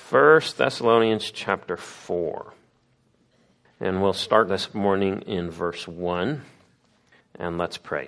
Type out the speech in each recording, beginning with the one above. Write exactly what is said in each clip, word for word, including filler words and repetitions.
First Thessalonians chapter four. And we'll start this morning in verse one. And let's pray.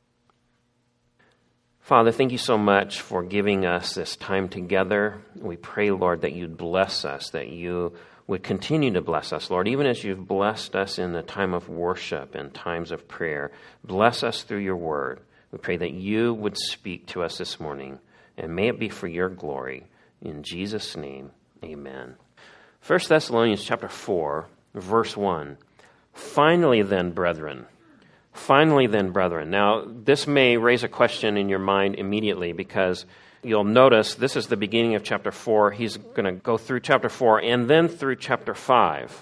Father, thank you so much for giving us this time together. We pray, Lord, that you'd bless us, that you would continue to bless us, Lord, even as you've blessed us in the time of worship and times of prayer. Bless us through your word. We pray that you would speak to us this morning, and may it be for your glory. In Jesus' name, amen. First Thessalonians chapter four, verse one. Finally then, brethren. Finally then, brethren. Now, this may raise a question in your mind immediately, because you'll notice this is the beginning of chapter four. He's going to go through chapter four and then through chapter five.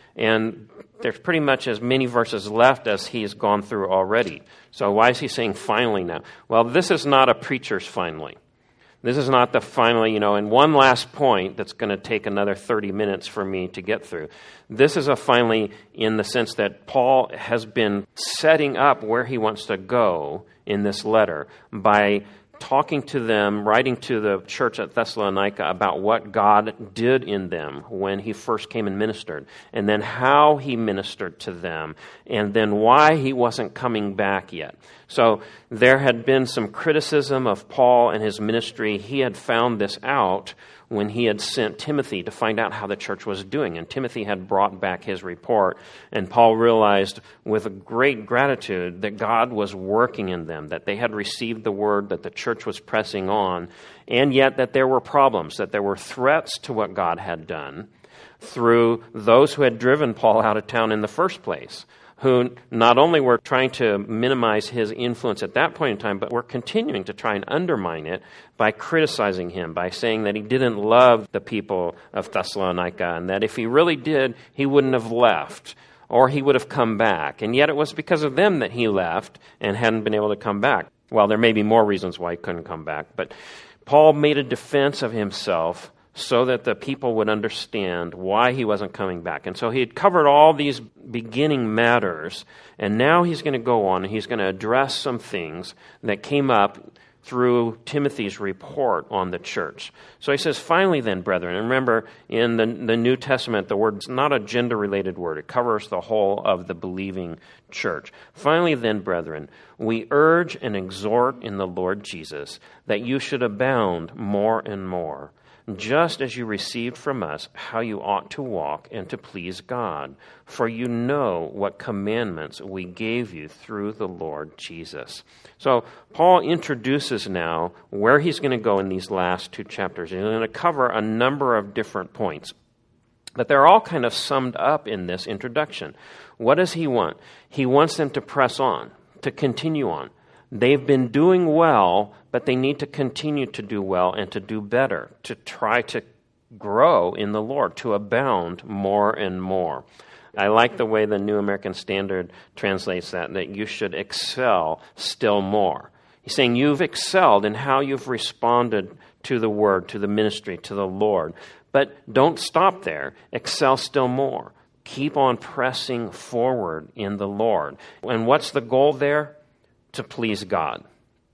And there's pretty much as many verses left as he's gone through already. So why is he saying finally now? Well, this is not a preacher's finally. This is not the finally, you know, and one last point that's going to take another thirty minutes for me to get through. This is a finally in the sense that Paul has been setting up where he wants to go in this letter by talking to them, writing to the church at Thessalonica about what God did in them when he first came and ministered, and then how he ministered to them, and then why he wasn't coming back yet. So there had been some criticism of Paul and his ministry. He had found this out when he had sent Timothy to find out how the church was doing. And Timothy had brought back his report. And Paul realized with great gratitude that God was working in them, that they had received the word, that the church was pressing on, and yet that there were problems, that there were threats to what God had done through those who had driven Paul out of town in the first place, who not only were trying to minimize his influence at that point in time, but were continuing to try and undermine it by criticizing him, by saying that he didn't love the people of Thessalonica, and that if he really did, he wouldn't have left, or he would have come back. And yet it was because of them that he left and hadn't been able to come back. Well, there may be more reasons why he couldn't come back, but Paul made a defense of himself so that the people would understand why he wasn't coming back. And so he had covered all these beginning matters, and now he's going to go on and he's going to address some things that came up through Timothy's report on the church. So he says, finally then, brethren, and remember, in the, the New Testament, the word's not a gender-related word. It covers the whole of the believing church. Finally then, brethren, we urge and exhort in the Lord Jesus that you should abound more and more, just as you received from us how you ought to walk and to please God. For you know what commandments we gave you through the Lord Jesus. So Paul introduces now where he's going to go in these last two chapters. He's going to cover a number of different points, but they're all kind of summed up in this introduction. What does he want? He wants them to press on, to continue on. They've been doing well, but they need to continue to do well and to do better, to try to grow in the Lord, to abound more and more. I like the way the New American Standard translates that, that you should excel still more. He's saying you've excelled in how you've responded to the word, to the ministry, to the Lord. But don't stop there. Excel still more. Keep on pressing forward in the Lord. And what's the goal there? To please God.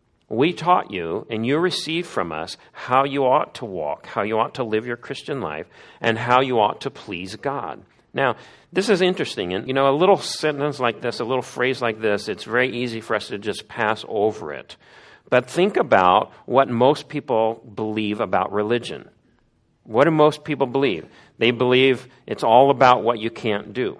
We taught you, and you received from us how you ought to walk, how you ought to live your Christian life, and how you ought to please God. Now, this is interesting. And, you know, a little sentence like this, a little phrase like this, it's very easy for us to just pass over it. But think about what most people believe about religion. What do most people believe? They believe it's all about what you can't do,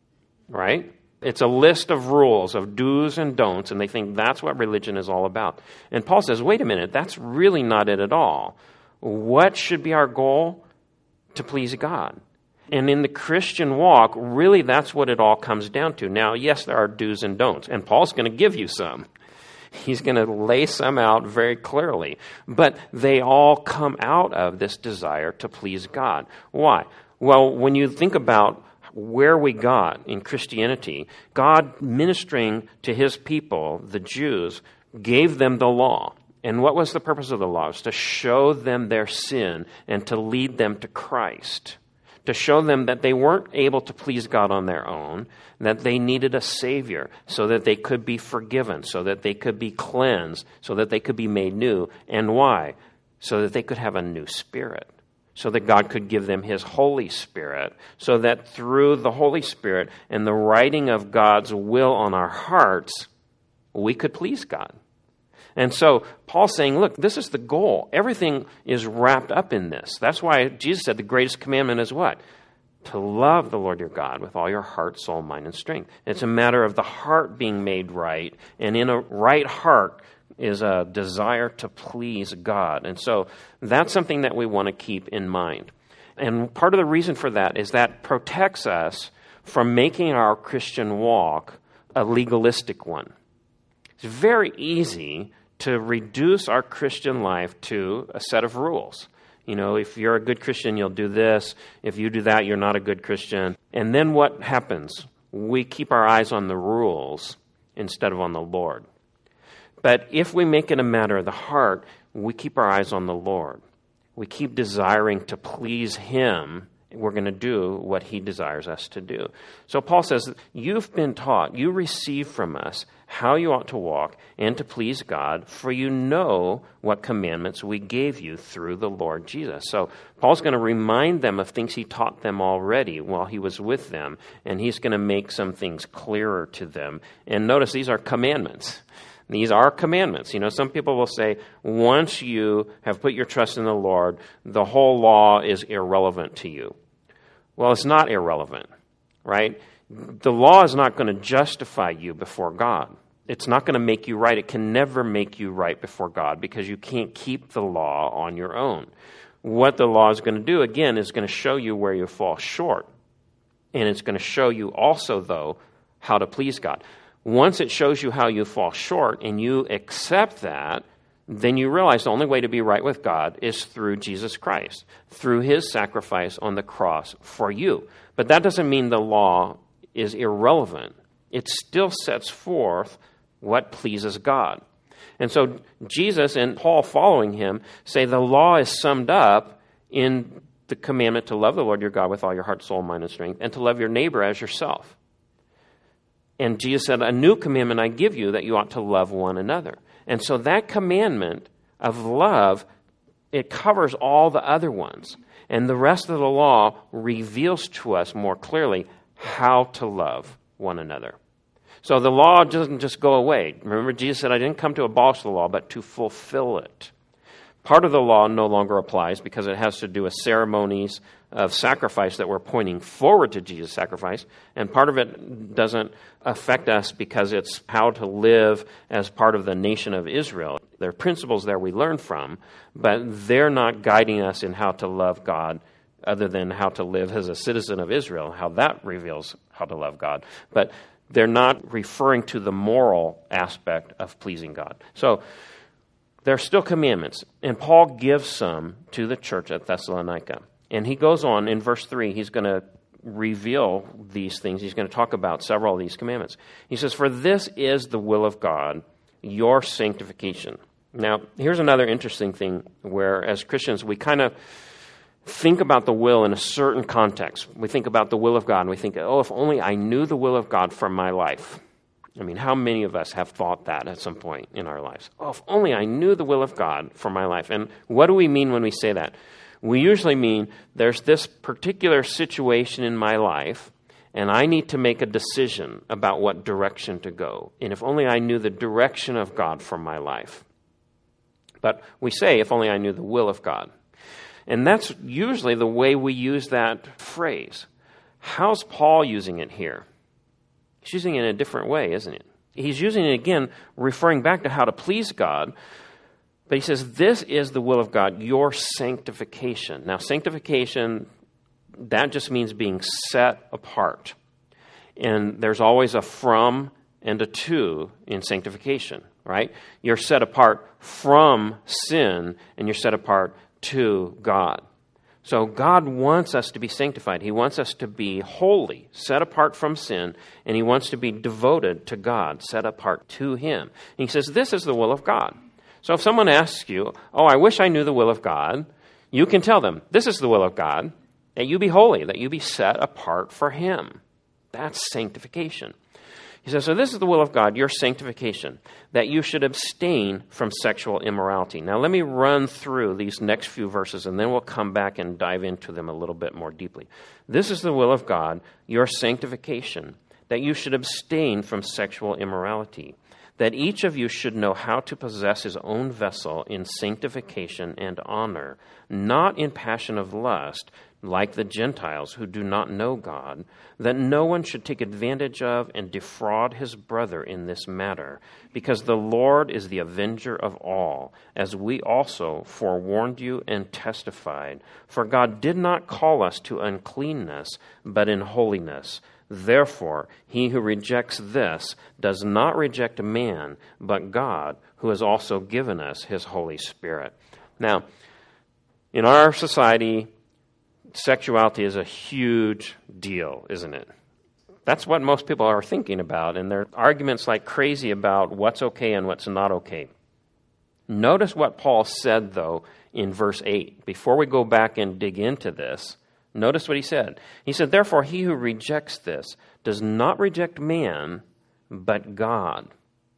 right? It's a list of rules, of do's and don'ts, and they think that's what religion is all about. And Paul says, wait a minute, that's really not it at all. What should be our goal? To please God. And in the Christian walk, really that's what it all comes down to. Now, yes, there are do's and don'ts, and Paul's going to give you some. He's going to lay some out very clearly. But they all come out of this desire to please God. Why? Well, when you think about where we got in Christianity, God ministering to his people, the Jews, gave them the law. And what was the purpose of the law? It was to show them their sin and to lead them to Christ. To show them that they weren't able to please God on their own, that they needed a Savior so that they could be forgiven, so that they could be cleansed, so that they could be made new. And why? So that they could have a new spirit. so that God could give them his Holy Spirit, so that through the Holy Spirit and the writing of God's will on our hearts, we could please God. And so Paul's saying, look, this is the goal. Everything is wrapped up in this. That's why Jesus said the greatest commandment is what? To love the Lord your God with all your heart, soul, mind, and strength. It's a matter of the heart being made right. And in a right heart is a desire to please God. And so that's something that we want to keep in mind. And part of the reason for that is that protects us from making our Christian walk a legalistic one. It's very easy to reduce our Christian life to a set of rules. You know, if you're a good Christian, you'll do this. If you do that, you're not a good Christian. And then what happens? We keep our eyes on the rules instead of on the Lord. But if we make it a matter of the heart, we keep our eyes on the Lord. We keep desiring to please him. We're going to do what he desires us to do. So Paul says, you've been taught, you receive from us how you ought to walk and to please God, for you know what commandments we gave you through the Lord Jesus. So Paul's going to remind them of things he taught them already while he was with them, and he's going to make some things clearer to them. And notice these are commandments. These are commandments. You know, some people will say, once you have put your trust in the Lord, the whole law is irrelevant to you. Well, it's not irrelevant, right? The law is not going to justify you before God. It's not going to make you right. It can never make you right before God because you can't keep the law on your own. What the law is going to do, again, is going to show you where you fall short. And it's going to show you also, though, how to please God. Once it shows you how you fall short and you accept that, then you realize the only way to be right with God is through Jesus Christ, through his sacrifice on the cross for you. But that doesn't mean the law is irrelevant. It still sets forth what pleases God. And so Jesus and Paul following him say the law is summed up in the commandment to love the Lord your God with all your heart, soul, mind, and strength, and to love your neighbor as yourself. And Jesus said, a new commandment I give you, that you ought to love one another. And so that commandment of love, it covers all the other ones. And the rest of the law reveals to us more clearly how to love one another. So the law doesn't just go away. Remember, Jesus said, I didn't come to abolish the law, but to fulfill it. Part of the law no longer applies because it has to do with ceremonies of sacrifice that were pointing forward to Jesus' sacrifice. And part of it doesn't affect us because it's how to live as part of the nation of Israel. There are principles there we learn from, but they're not guiding us in how to love God other than how to live as a citizen of Israel, how that reveals how to love God. But they're not referring to the moral aspect of pleasing God. So there are still commandments, and Paul gives some to the church at Thessalonica. And he goes on in verse three, he's going to reveal these things. He's going to talk about several of these commandments. He says, for this is the will of God, your sanctification. Now, here's another interesting thing where as Christians we kind of think about the will in a certain context. We think about the will of God, and we think, oh, if only I knew the will of God for my life. I mean, how many of us have thought that at some point in our lives? Oh, if only I knew the will of God for my life. And what do we mean when we say that? We usually mean there's this particular situation in my life, and I need to make a decision about what direction to go. And if only I knew the direction of God for my life. But we say, if only I knew the will of God. And that's usually the way we use that phrase. How's Paul using it here? He's using it in a different way, isn't it? He's using it again, referring back to how to please God. But he says, this is the will of God, your sanctification. Now, sanctification, that just means being set apart. And there's always a from and a to in sanctification, right? You're set apart from sin, and you're set apart to God. So God wants us to be sanctified. He wants us to be holy, set apart from sin, and he wants to be devoted to God, set apart to him. And he says, this is the will of God. So if someone asks you, oh, I wish I knew the will of God, you can tell them, this is the will of God, that you be holy, that you be set apart for him. That's sanctification. He says, so this is the will of God, your sanctification, that you should abstain from sexual immorality. Now let me run through these next few verses, and then we'll come back and dive into them a little bit more deeply. This is the will of God, your sanctification, that you should abstain from sexual immorality, that each of you should know how to possess his own vessel in sanctification and honor, not in passion of lust, like the Gentiles who do not know God, that no one should take advantage of and defraud his brother in this matter, because the Lord is the avenger of all, as we also forewarned you and testified. For God did not call us to uncleanness, but in holiness. Therefore, he who rejects this does not reject man, but God, who has also given us his Holy Spirit. Now, in our society, sexuality is a huge deal, isn't it? That's what most people are thinking about, and there are arguments like crazy about what's okay and what's not okay. Notice what Paul said, though, in verse eight. Before we go back and dig into this, notice what he said. He said, therefore, he who rejects this does not reject man, but God.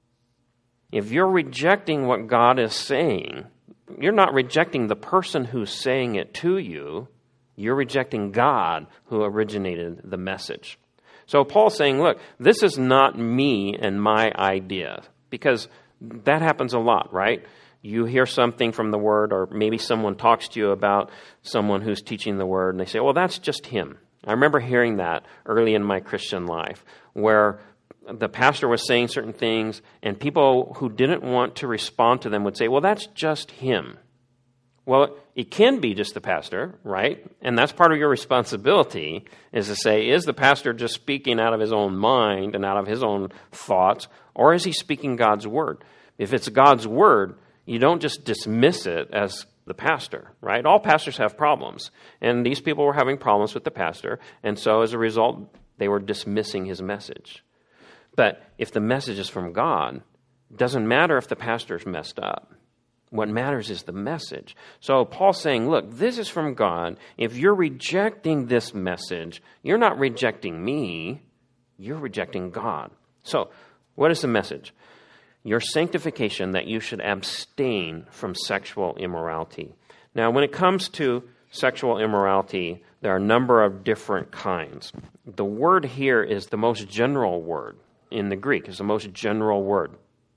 If you're rejecting what God is saying, you're not rejecting the person who's saying it to you. You're rejecting God who originated the message. So Paul's saying, look, this is not me and my idea, because that happens a lot, right? You hear something from the Word, or maybe someone talks to you about someone who's teaching the Word, and they say, well, that's just him. I remember hearing that early in my Christian life, where the pastor was saying certain things, and people who didn't want to respond to them would say, well, that's just him. Well, it can be just the pastor, right? And that's part of your responsibility, is to say, is the pastor just speaking out of his own mind and out of his own thoughts, or is he speaking God's word? If it's God's word, you don't just dismiss it as the pastor, right? All pastors have problems, and these people were having problems with the pastor, and so as a result, they were dismissing his message. But if the message is from God, it doesn't matter if the pastor's messed up. What matters is the message. So Paul's saying, look, this is from God. If you're rejecting this message, you're not rejecting me, you're rejecting God. So what is the message? Your sanctification, that you should abstain from sexual immorality. Now, when it comes to sexual immorality, there are a number of different kinds. The word here is the most general word in the Greek. It's the most general word.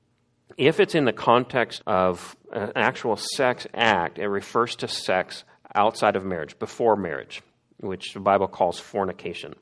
If it's in the context of an actual sex act, it refers to sex outside of marriage, before marriage, which the Bible calls fornication.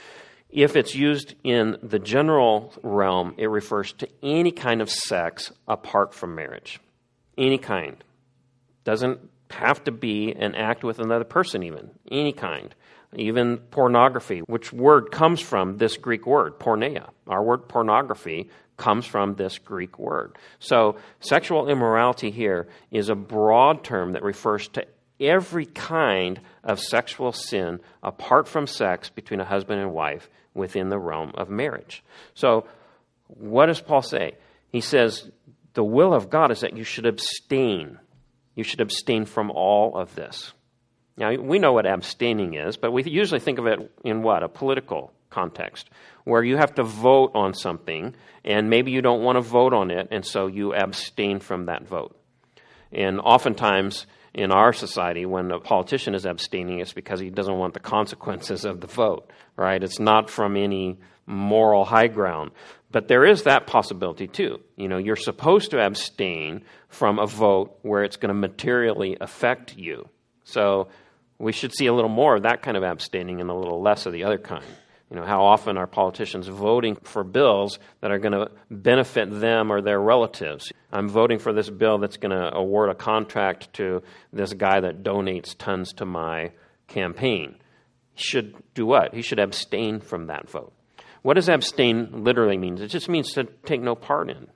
If it's used in the general realm, it refers to any kind of sex apart from marriage. Any kind. Doesn't have to be an act with another person even. Any kind. Even pornography, which word comes from this Greek word, porneia. Our word pornography comes from this Greek word. So sexual immorality here is a broad term that refers to every kind of sexual sin apart from sex between a husband and wife within the realm of marriage. So what does Paul say? He says the will of God is that you should abstain. You should abstain from all of this. Now, we know what abstaining is, but we usually think of it in what? A political context, where you have to vote on something, and maybe you don't want to vote on it, and so you abstain from that vote. And oftentimes in our society, when a politician is abstaining, it's because he doesn't want the consequences of the vote, right? It's not from any moral high ground. But there is that possibility too. You know, you're supposed to abstain from a vote where it's going to materially affect you. So we should see a little more of that kind of abstaining and a little less of the other kind. You know, how often are politicians voting for bills that are going to benefit them or their relatives? I'm voting for this bill that's going to award a contract to this guy that donates tons to my campaign. He should do what? He should abstain from that vote. What does abstain literally mean? It just means to take no part in.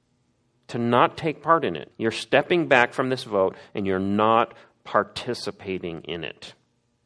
To not take part in it. You're stepping back from this vote and you're not participating in it.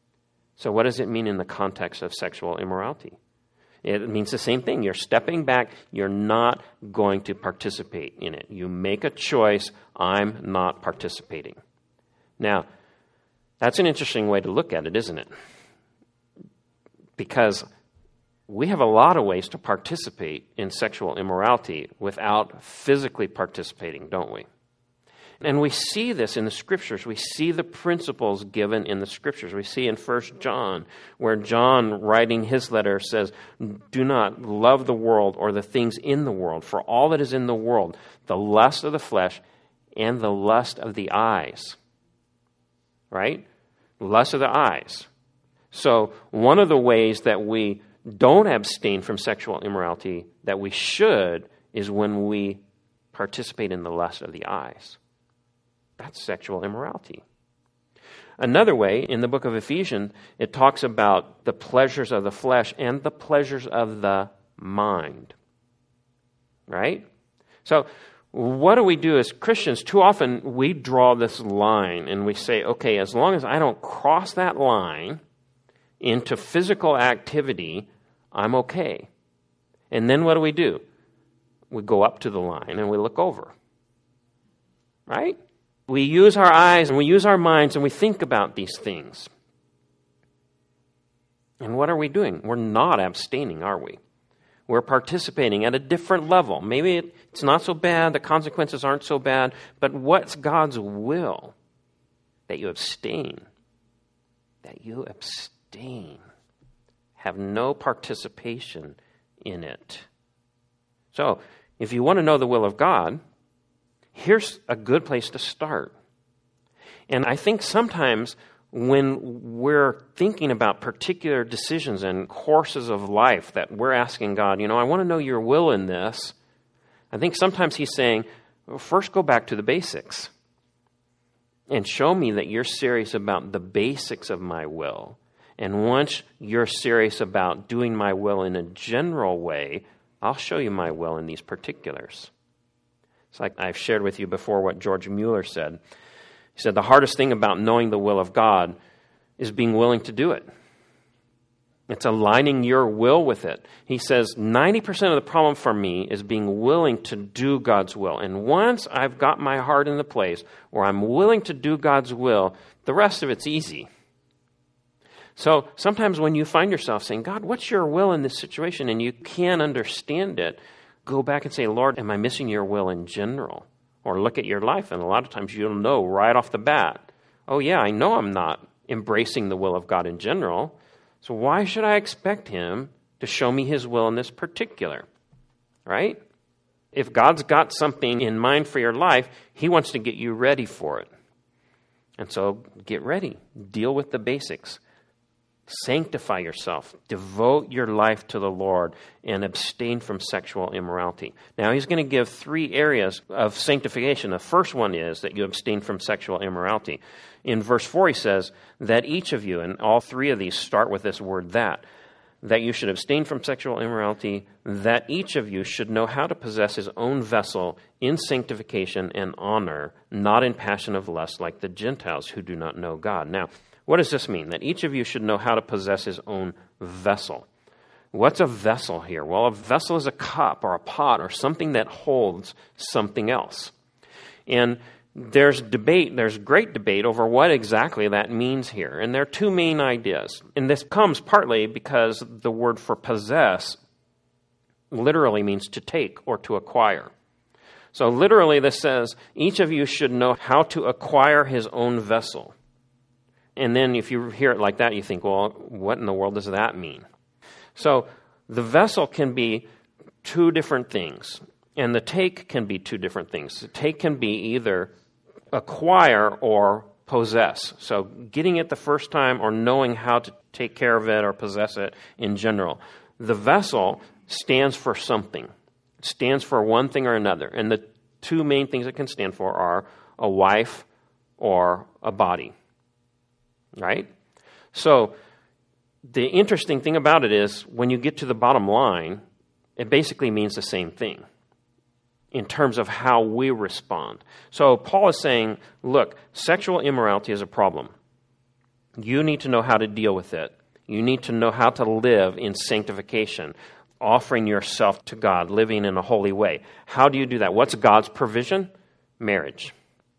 So what does it mean in the context of sexual immorality? It means the same thing. You're stepping back. You're not going to participate in it. You make a choice. I'm not participating. Now, that's an interesting way to look at it, isn't it? Because we have a lot of ways to participate in sexual immorality without physically participating, don't we? And we see this in the Scriptures. We see the principles given in the Scriptures. We see in First John, where John, writing his letter, says, do not love the world or the things in the world, for all that is in the world, the lust of the flesh and the lust of the eyes. Right? Lust of the eyes. So one of the ways that we don't abstain from sexual immorality that we should is when we participate in the lust of the eyes. That's sexual immorality. Another way, in the book of Ephesians, it talks about the pleasures of the flesh and the pleasures of the mind. Right? So, what do we do as Christians? Too often, we draw this line and we say, okay, as long as I don't cross that line into physical activity, I'm okay. And then what do we do? We go up to the line and we look over. Right? We use our eyes and we use our minds and we think about these things. And what are we doing? We're not abstaining, are we? We're participating at a different level. Maybe it's not so bad, the consequences aren't so bad, but what's God's will? That you abstain. That you abstain. Have no participation in it. So, if you want to know the will of God, here's a good place to start. And I think sometimes when we're thinking about particular decisions and courses of life that we're asking God, you know, I want to know your will in this, I think sometimes he's saying, well, first go back to the basics and show me that you're serious about the basics of my will. And once you're serious about doing my will in a general way, I'll show you my will in these particulars. It's like I've shared with you before what George Mueller said. He said, the hardest thing about knowing the will of God is being willing to do it. It's aligning your will with it. He says, ninety percent of the problem for me is being willing to do God's will. And once I've got my heart in the place where I'm willing to do God's will, the rest of it's easy. So sometimes when you find yourself saying, God, what's your will in this situation? And you can't understand it, go back and say, Lord, am I missing your will in general? Or look at your life, and a lot of times you'll know right off the bat, oh yeah, I know I'm not embracing the will of God in general, so why should I expect him to show me his will in this particular? Right? If God's got something in mind for your life, he wants to get you ready for it. And so get ready. Deal with the basics. Sanctify yourself. Devote your life to the Lord and abstain from sexual immorality. Now, he's going to give three areas of sanctification. The first one is that you abstain from sexual immorality. In verse four, he says that each of you, and all three of these start with this word that, that you should abstain from sexual immorality, that each of you should know how to possess his own vessel in sanctification and honor, not in passion of lust like the Gentiles who do not know God. Now, what does this mean? That each of you should know how to possess his own vessel. What's a vessel here? Well, a vessel is a cup or a pot or something that holds something else. And there's debate, there's great debate over what exactly that means here. And there are two main ideas. And this comes partly because the word for possess literally means to take or to acquire. So literally this says, each of you should know how to acquire his own vessel. And then if you hear it like that, you think, well, what in the world does that mean? So the vessel can be two different things, and the take can be two different things. The take can be either acquire or possess. So getting it the first time or knowing how to take care of it or possess it in general. The vessel stands for something. It stands for one thing or another. And the two main things it can stand for are a wife or a body. Right? So the interesting thing about it is when you get to the bottom line, it basically means the same thing in terms of how we respond. So Paul is saying, look, sexual immorality is a problem. You need to know how to deal with it. You need to know how to live in sanctification, offering yourself to God, living in a holy way. How do you do that? What's God's provision? Marriage.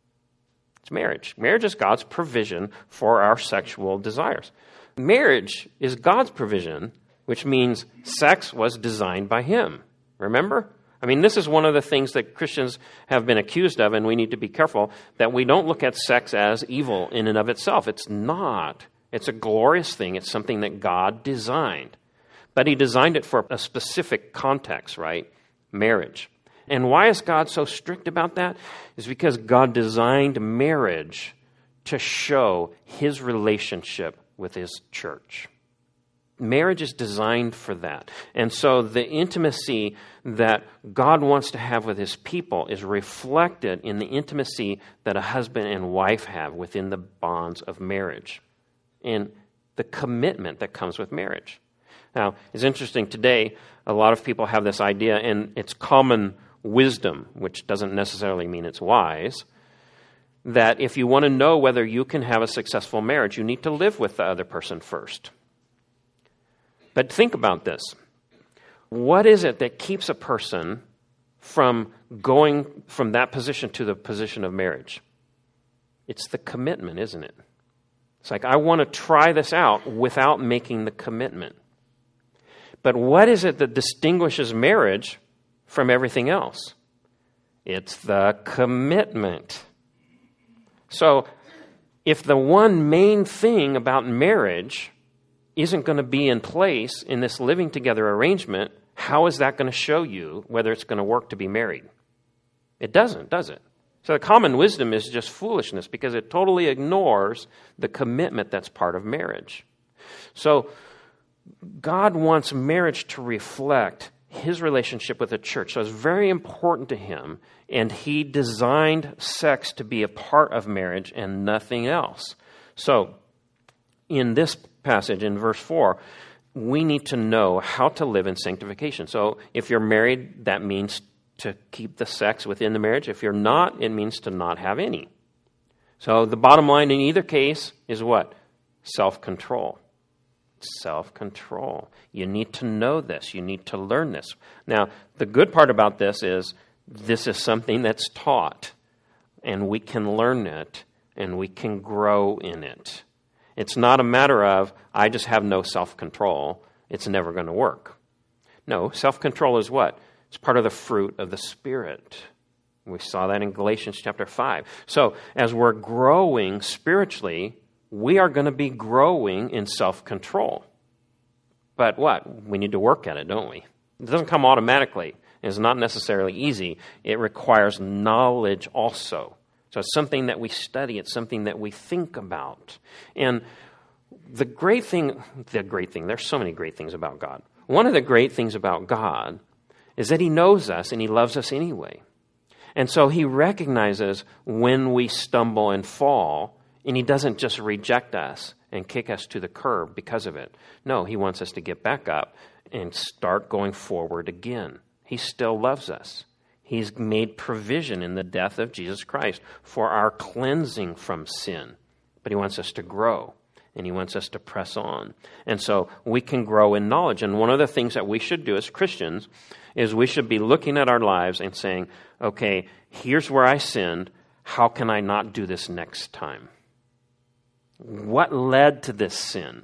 It's marriage. Marriage is God's provision for our sexual desires. Marriage is God's provision which means sex was designed by him. Remember? I mean, this is one of the things that Christians have been accused of, and we need to be careful that we don't look at sex as evil in and of itself. It's not. It's a glorious thing. It's something that God designed. But he designed it for a specific context, right? Marriage. And why is God so strict about that? It's because God designed marriage to show his relationship with his church. Marriage is designed for that. And so the intimacy that God wants to have with his people is reflected in the intimacy that a husband and wife have within the bonds of marriage and the commitment that comes with marriage. Now, it's interesting today, a lot of people have this idea, and it's common wisdom, which doesn't necessarily mean it's wise, that if you want to know whether you can have a successful marriage, you need to live with the other person first. But think about this. What is it that keeps a person from going from that position to the position of marriage? It's the commitment, isn't it? It's like, I want to try this out without making the commitment. But what is it that distinguishes marriage from everything else? It's the commitment. So, if the one main thing about marriage isn't going to be in place in this living together arrangement, how is that going to show you whether it's going to work to be married? It doesn't, does it? So the common wisdom is just foolishness because it totally ignores the commitment that's part of marriage. So God wants marriage to reflect his relationship with the church. So it's very important to him, and he designed sex to be a part of marriage and nothing else. So in this passage, in verse four, we need to know how to live in sanctification. So if you're married, that means to keep the sex within the marriage. If you're not, it means to not have any. So the bottom line in either case is what? Self-control. Self-control. You need to know this. You need to learn this. Now, the good part about this is this is something that's taught, and we can learn it, and we can grow in it. It's not a matter of, I just have no self-control. It's never going to work. No, self-control is what? It's part of the fruit of the Spirit. We saw that in Galatians chapter five. So as we're growing spiritually, we are going to be growing in self-control. But what? We need to work at it, don't we? It doesn't come automatically. It's not necessarily easy. It requires knowledge also. So it's something that we study. It's something that we think about. And the great thing, the great thing, there's so many great things about God. One of the great things about God is that he knows us and he loves us anyway. And so he recognizes when we stumble and fall, and he doesn't just reject us and kick us to the curb because of it. No, he wants us to get back up and start going forward again. He still loves us. He's made provision in the death of Jesus Christ for our cleansing from sin. But he wants us to grow, and he wants us to press on. And so we can grow in knowledge. And one of the things that we should do as Christians is we should be looking at our lives and saying, okay, here's where I sinned. How can I not do this next time? What led to this sin?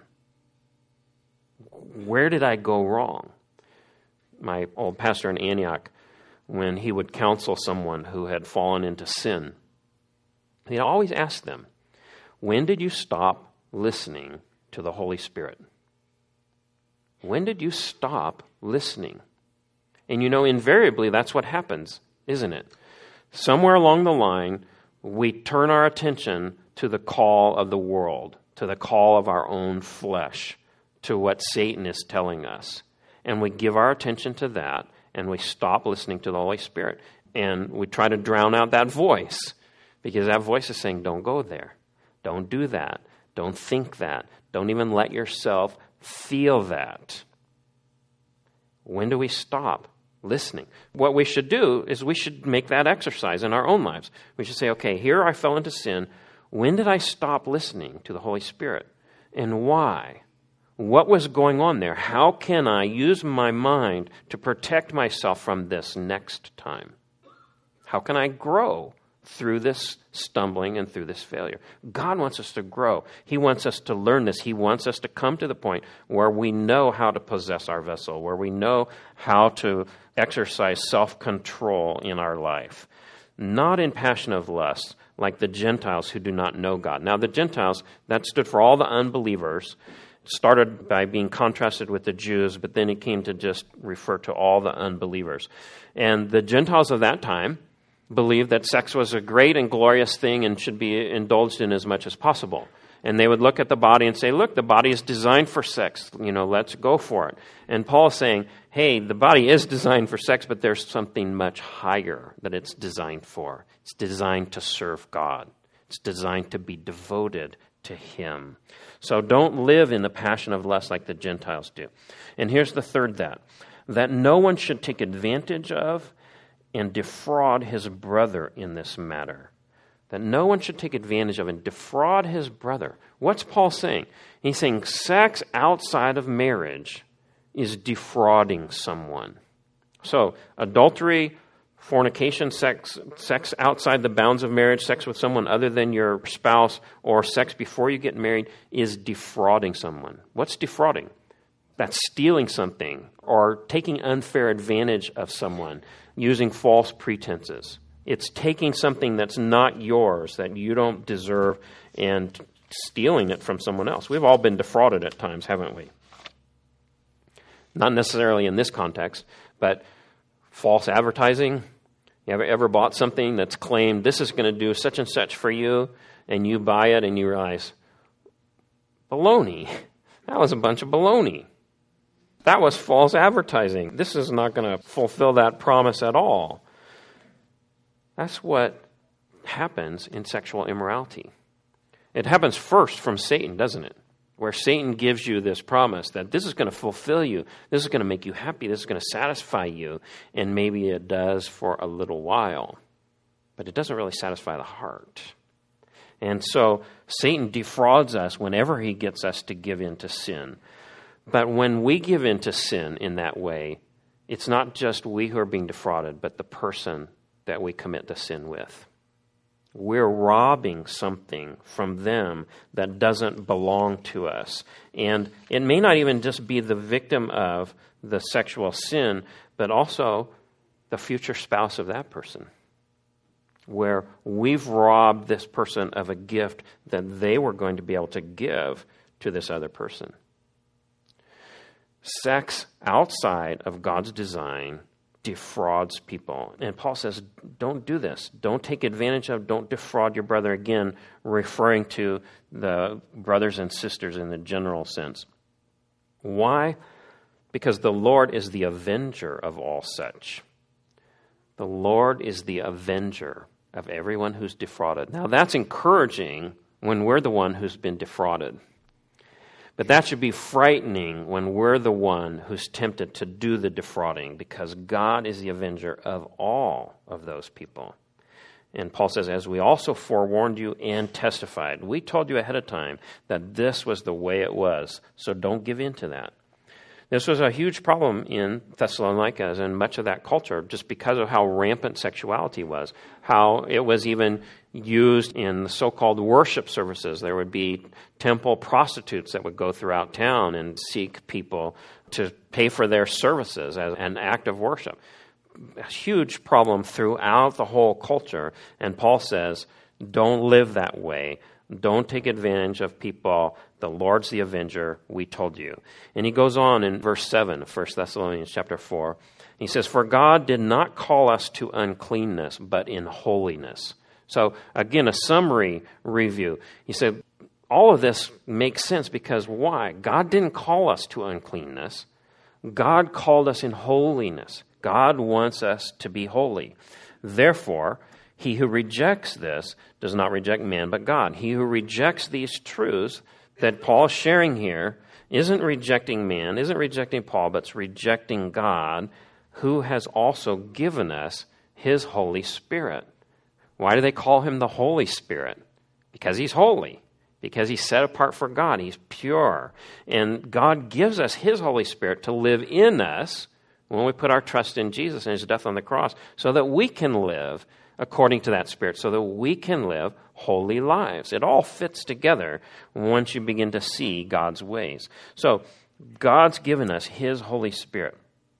Where did I go wrong? My old pastor in Antioch, when he would counsel someone who had fallen into sin, he'd always ask them, when did you stop listening to the Holy Spirit? When did you stop listening? And you know, invariably, that's what happens, isn't it? Somewhere along the line, we turn our attention to the call of the world, to the call of our own flesh, to what Satan is telling us. And we give our attention to that, and we stop listening to the Holy Spirit. And we try to drown out that voice, because that voice is saying, don't go there. Don't do that. Don't think that. Don't even let yourself feel that. When do we stop listening? What we should do is we should make that exercise in our own lives. We should say, okay, here I fell into sin. When did I stop listening to the Holy Spirit? And why? What was going on there? How can I use my mind to protect myself from this next time? How can I grow through this stumbling and through this failure. God wants us to grow. He wants us to learn this. He wants us to come to the point where we know how to possess our vessel, where we know how to exercise self-control in our life. Not in passion of lust, like the Gentiles who do not know God. Now, the Gentiles, that stood for all the unbelievers. It started by being contrasted with the Jews, but then it came to just refer to all the unbelievers. And the Gentiles of that time believed that sex was a great and glorious thing and should be indulged in as much as possible. And they would look at the body and say, look, the body is designed for sex. You know, let's go for it. And Paul is saying, hey, the body is designed for sex, but there's something much higher that it's designed for. It's designed to serve God. It's designed to be devoted to Him. So don't live in the passion of lust like the Gentiles do. And here's the third that, that no one should take advantage of and defraud his brother in this matter. That no one should take advantage of and defraud his brother. What's Paul saying? He's saying sex outside of marriage is defrauding someone. So adultery, fornication, sex, sex outside the bounds of marriage, sex with someone other than your spouse, or sex before you get married is defrauding someone. What's defrauding? That's stealing something or taking unfair advantage of someone, using false pretenses. It's taking something that's not yours, that you don't deserve, and stealing it from someone else. We've all been defrauded at times, haven't we? Not necessarily in this context, but false advertising. You ever, ever bought something that's claimed, this is going to do such and such for you, and you buy it and you realize, baloney. That was a bunch of baloney. That was false advertising. This is not going to fulfill that promise at all. That's what happens in sexual immorality. It happens first from Satan, doesn't it? Where Satan gives you this promise that this is going to fulfill you, this is going to make you happy, this is going to satisfy you, and maybe it does for a little while, but it doesn't really satisfy the heart. And so Satan defrauds us whenever he gets us to give in to sin. But when we give in to sin in that way, it's not just we who are being defrauded, but the person that we commit the sin with. We're robbing something from them that doesn't belong to us. And it may not even just be the victim of the sexual sin, but also the future spouse of that person, where we've robbed this person of a gift that they were going to be able to give to this other person. Sex outside of God's design defrauds people. And Paul says, don't do this. Don't take advantage of, don't defraud your brother, again, referring to the brothers and sisters in the general sense. Why? Because the Lord is the avenger of all such. The Lord is the avenger of everyone who's defrauded. Now, that's encouraging when we're the one who's been defrauded. But that should be frightening when we're the one who's tempted to do the defrauding, because God is the avenger of all of those people. And Paul says, as we also forewarned you and testified, we told you ahead of time that this was the way it was, so don't give in to that. This was a huge problem in Thessalonica and much of that culture, just because of how rampant sexuality was, how it was even used in the so-called worship services. There would be temple prostitutes that would go throughout town and seek people to pay for their services as an act of worship. A huge problem throughout the whole culture. And Paul says, don't live that way. Don't take advantage of people. The Lord's the avenger, we told you. And he goes on in verse seven of First Thessalonians chapter four. He says, for God did not call us to uncleanness, but in holiness. So again, a summary review. He said, all of this makes sense because why? God didn't call us to uncleanness. God called us in holiness. God wants us to be holy. Therefore, he who rejects this does not reject man, but God. He who rejects these truths that Paul is sharing here isn't rejecting man, isn't rejecting Paul, but it's rejecting God, who has also given us his Holy Spirit. Why do they call him the Holy Spirit? Because he's holy. Because he's set apart for God. He's pure. And God gives us his Holy Spirit to live in us when we put our trust in Jesus and his death on the cross, so that we can live according to that Spirit, so that we can live holy lives. It all fits together once you begin to see God's ways. So God's given us his Holy Spirit.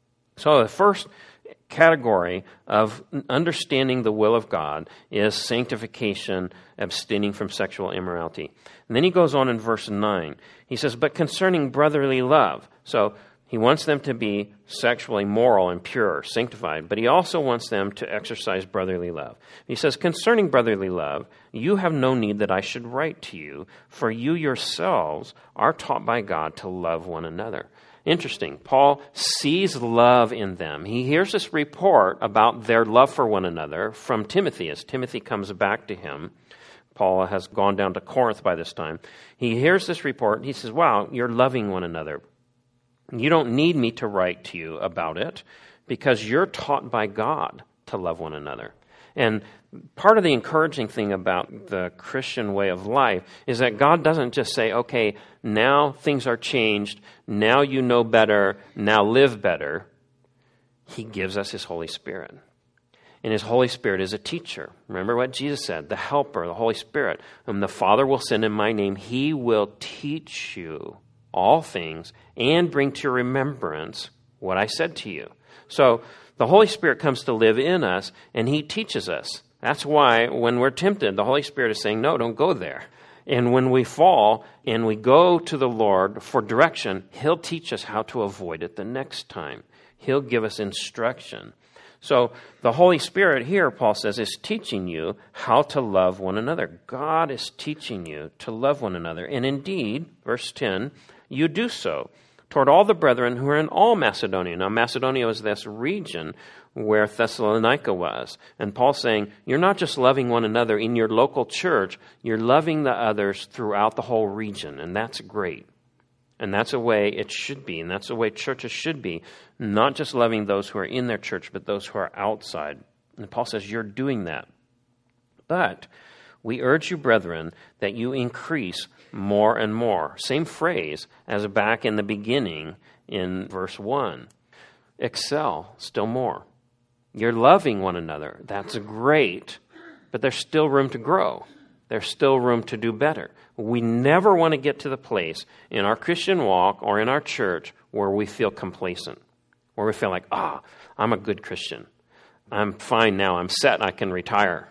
So the first category of understanding the will of God is sanctification, abstaining from sexual immorality. And then he goes on in verse nine. He says, but concerning brotherly love. So he wants them to be sexually moral and pure, sanctified, but he also wants them to exercise brotherly love. He says, concerning brotherly love, you have no need that I should write to you, for you yourselves are taught by God to love one another. Interesting. Paul sees love in them. He hears this report about their love for one another from Timothy as Timothy comes back to him. Paul has gone down to Corinth by this time. He hears this report and he says, wow, you're loving one another. You don't need me to write to you about it because you're taught by God to love one another. And part of the encouraging thing about the Christian way of life is that God doesn't just say, okay, now things are changed, now you know better, now live better. He gives us his Holy Spirit. And his Holy Spirit is a teacher. Remember what Jesus said, the helper, the Holy Spirit, whom the Father will send in my name, he will teach you all things and bring to your remembrance what I said to you. So the Holy Spirit comes to live in us and he teaches us. That's why when we're tempted, the Holy Spirit is saying, no, don't go there. And when we fall and we go to the Lord for direction, he'll teach us how to avoid it the next time. He'll give us instruction. So the Holy Spirit here, Paul says, is teaching you how to love one another. God is teaching you to love one another. And indeed, verse ten, you do so toward all the brethren who are in all Macedonia. Now, Macedonia was this region where Thessalonica was. And Paul's saying, you're not just loving one another in your local church, you're loving the others throughout the whole region. And that's great. And that's the way it should be. And that's the way churches should be. Not just loving those who are in their church, but those who are outside. And Paul says, you're doing that. But we urge you, brethren, that you increase more and more. Same phrase as back in the beginning in verse one. Excel still more. You're loving one another. That's great, but there's still room to grow. There's still room to do better. We never want to get to the place in our Christian walk or in our church where we feel complacent, where we feel like, ah, oh, I'm a good Christian. I'm fine now. I'm set. I can retire.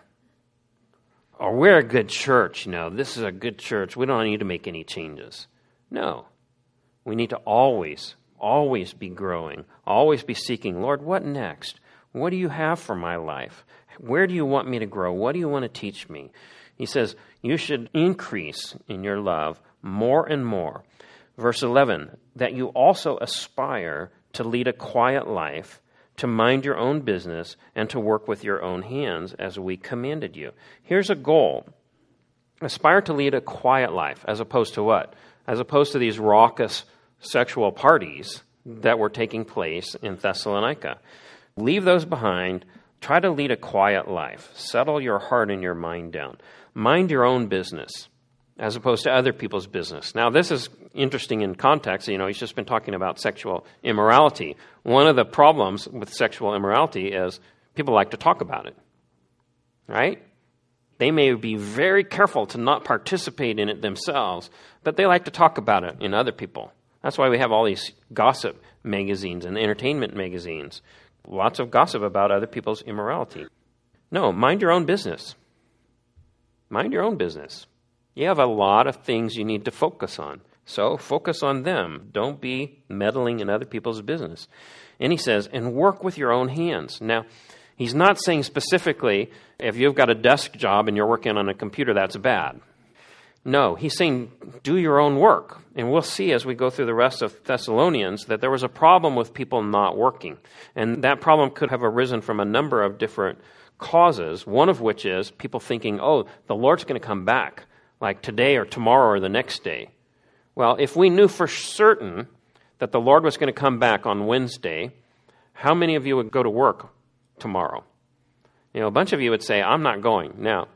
Or we're a good church, you know, this is a good church. We don't need to make any changes. No. We need to always, always be growing, always be seeking, Lord, what next? What do you have for my life? Where do you want me to grow? What do you want to teach me? He says, you should increase in your love more and more. Verse eleven, that you also aspire to lead a quiet life, to mind your own business, and to work with your own hands as we commanded you. Here's a goal. Aspire to lead a quiet life, as opposed to what? As opposed to these raucous sexual parties that were taking place in Thessalonica. Leave those behind. Try to lead a quiet life. Settle your heart and your mind down. Mind your own business, as opposed to other people's business. Now, this is interesting in context. You know, he's just been talking about sexual immorality. One of the problems with sexual immorality is people like to talk about it, right? They may be very careful to not participate in it themselves, but they like to talk about it in other people. That's why we have all these gossip magazines and entertainment magazines. Lots of gossip about other people's immorality. No, mind your own business. Mind your own business. You have a lot of things you need to focus on. So focus on them. Don't be meddling in other people's business. And he says, and work with your own hands. Now, he's not saying specifically, if you've got a desk job and you're working on a computer, that's bad. No, he's saying, do your own work. And we'll see as we go through the rest of Thessalonians that there was a problem with people not working. And that problem could have arisen from a number of different causes, one of which is people thinking, oh, the Lord's going to come back, like today or tomorrow or the next day. Well, if we knew for certain that the Lord was going to come back on Wednesday, how many of you would go to work tomorrow? You know, a bunch of you would say, I'm not going. Now,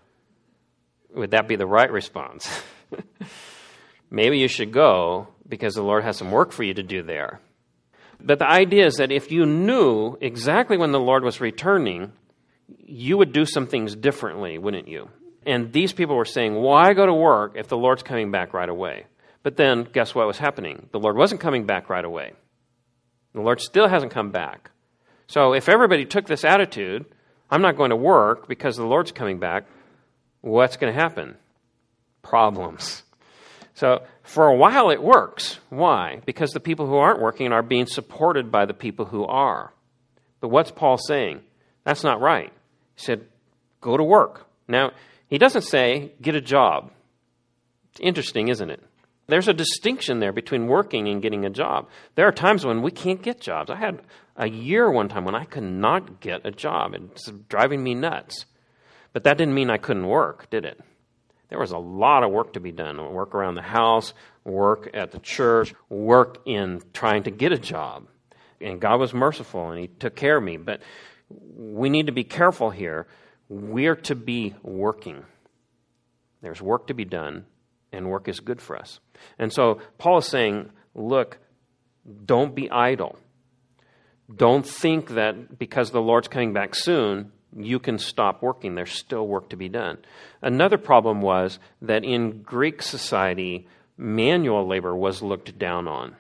would that be the right response? Maybe you should go because the Lord has some work for you to do there. But the idea is that if you knew exactly when the Lord was returning, you would do some things differently, wouldn't you? And these people were saying, why go to work if the Lord's coming back right away? But then, guess what was happening? The Lord wasn't coming back right away. The Lord still hasn't come back. So if everybody took this attitude, I'm not going to work because the Lord's coming back, what's going to happen? Problems. So for a while it works. Why? Because the people who aren't working are being supported by the people who are. But what's Paul saying? That's not right. He said, go to work. Now, he doesn't say, get a job. It's interesting, isn't it? There's a distinction there between working and getting a job. There are times when we can't get jobs. I had a year one time when I could not get a job. It's driving me nuts. But that didn't mean I couldn't work, did it? There was a lot of work to be done. Work around the house, work at the church, work in trying to get a job. And God was merciful, and he took care of me. But we need to be careful here. We're to be working. There's work to be done, and work is good for us. And so Paul is saying, look, don't be idle. Don't think that because the Lord's coming back soon, you can stop working. There's still work to be done. Another problem was that in Greek society, manual labor was looked down on.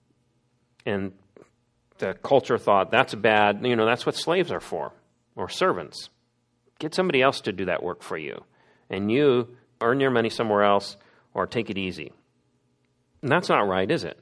And the culture thought, that's bad. You know, that's what slaves are for, or servants. Get somebody else to do that work for you. And you earn your money somewhere else or take it easy. And that's not right, is it?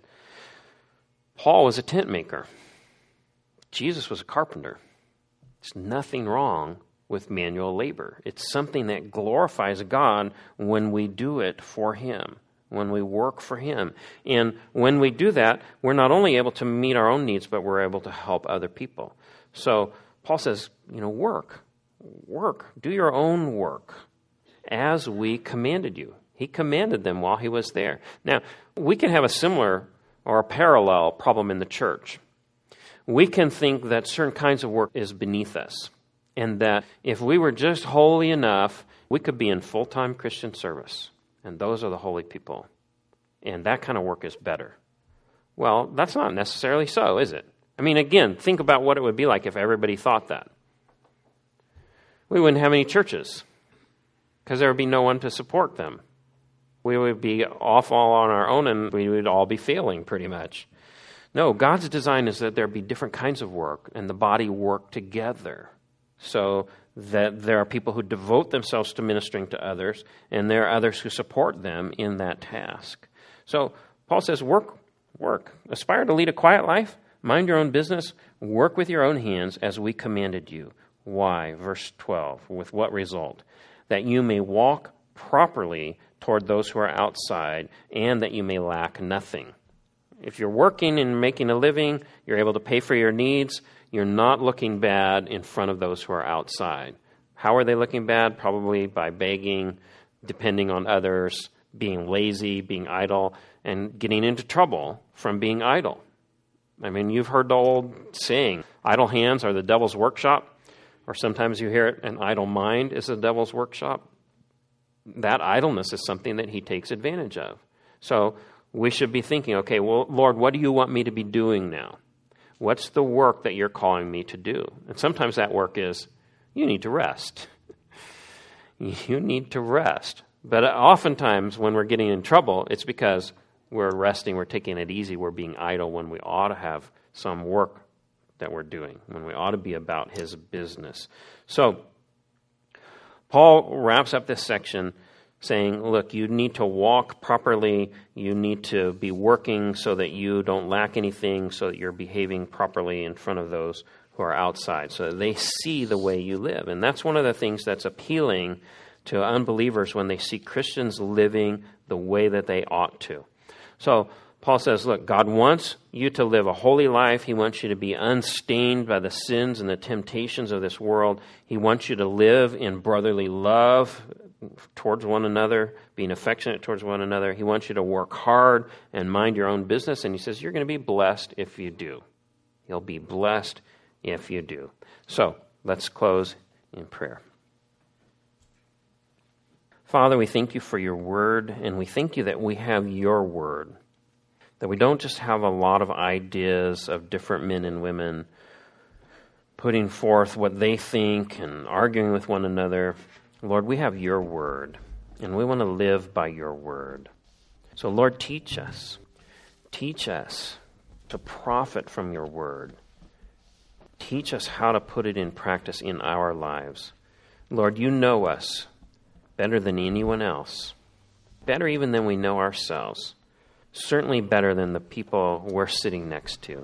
Paul was a tent maker. Jesus was a carpenter. There's nothing wrong with manual labor. It's something that glorifies God when we do it for him, when we work for him. And when we do that, we're not only able to meet our own needs, but we're able to help other people. So Paul says, you know, work, work, do your own work as we commanded you. He commanded them while he was there. Now, we can have a similar or a parallel problem in the church. We can think that certain kinds of work is beneath us, and that if we were just holy enough, we could be in full-time Christian service, and those are the holy people, and that kind of work is better. Well, that's not necessarily so, is it? I mean, again, think about what it would be like if everybody thought that. We wouldn't have any churches, because there would be no one to support them. We would be off all on our own, and we would all be failing pretty much. No, God's design is that there be different kinds of work, and the body work together, so that there are people who devote themselves to ministering to others, and there are others who support them in that task. So Paul says, work, work. Aspire to lead a quiet life, mind your own business, work with your own hands as we commanded you. Why? Verse twelve, with what result? That you may walk properly toward those who are outside, and that you may lack nothing. If you're working and making a living, you're able to pay for your needs, you're not looking bad in front of those who are outside. How are they looking bad? Probably by begging, depending on others, being lazy, being idle, and getting into trouble from being idle. I mean, you've heard the old saying, idle hands are the devil's workshop, or sometimes you hear it, an idle mind is the devil's workshop. That idleness is something that he takes advantage of. So we should be thinking, okay, well, Lord, what do you want me to be doing now? What's the work that you're calling me to do? And sometimes that work is, you need to rest. You need to rest. But oftentimes when we're getting in trouble, it's because we're resting, we're taking it easy, we're being idle when we ought to have some work that we're doing, when we ought to be about his business. So Paul wraps up this section saying, look, you need to walk properly, you need to be working so that you don't lack anything, so that you're behaving properly in front of those who are outside, so that they see the way you live. And that's one of the things that's appealing to unbelievers when they see Christians living the way that they ought to. So Paul says, look, God wants you to live a holy life. He wants you to be unstained by the sins and the temptations of this world. He wants you to live in brotherly love towards one another, being affectionate towards one another. He wants you to work hard and mind your own business. And he says, you're going to be blessed if you do. You'll be blessed if you do. So let's close in prayer. Father, we thank you for your word, and we thank you that we have your word That we don't just have a lot of ideas of different men and women putting forth what they think and arguing with one another. Lord, we have your word, and we want to live by your word. So, Lord, teach us. Teach us to profit from your word. Teach us how to put it in practice in our lives. Lord, you know us better than anyone else, better even than we know ourselves, certainly better than the people we're sitting next to.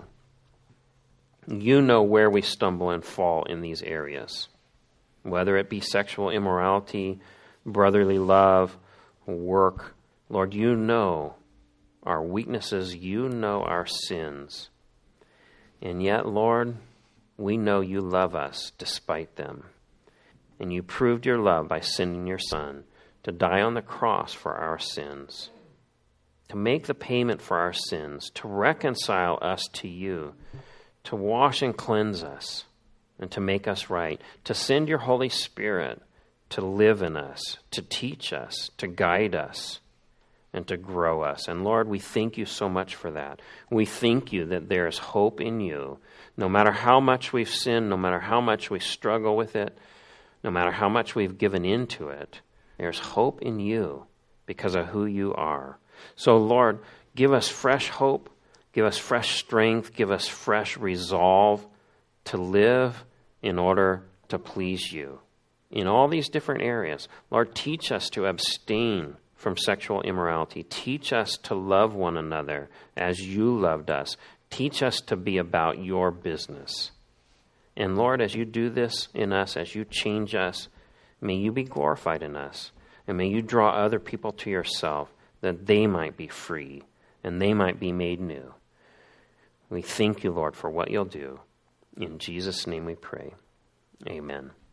You know where we stumble and fall in these areas, whether it be sexual immorality, brotherly love, work. Lord, you know our weaknesses, you know our sins. And yet, Lord, we know you love us despite them. And you proved your love by sending your Son to die on the cross for our sins, to make the payment for our sins, to reconcile us to you, to wash and cleanse us, and to make us right, to send your Holy Spirit to live in us, to teach us, to guide us, and to grow us. And Lord, we thank you so much for that. We thank you that there is hope in you. No matter how much we've sinned, no matter how much we struggle with it, no matter how much we've given into it, there's hope in you because of who you are. So Lord, give us fresh hope, give us fresh strength, give us fresh resolve to live in order to please you in all these different areas. Lord, teach us to abstain from sexual immorality. Teach us to love one another as you loved us. Teach us to be about your business. And Lord, as you do this in us, as you change us, may you be glorified in us. And may you draw other people to yourself that they might be free and they might be made new. We thank you, Lord, for what you'll do. In Jesus' name we pray. Amen.